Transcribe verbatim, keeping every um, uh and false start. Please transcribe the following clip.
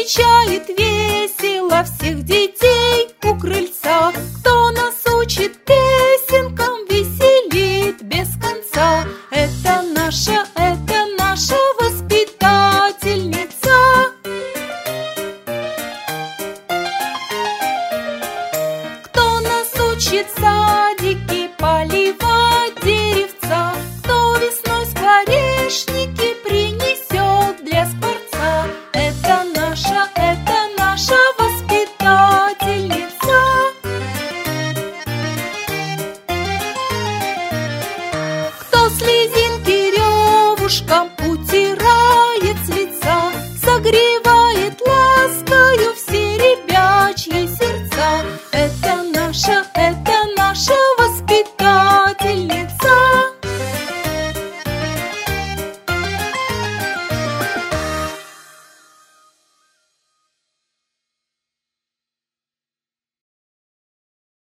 встречает весело всех детей у крыльца, кто нас учит песенкам, веселит без конца. Это наша, это наша воспитательница. Кто нас учит садики поливать, деревца, кто весной скворечники принесет для скворца. Это наша, это наша воспитательница. Кто слезинки ревушкам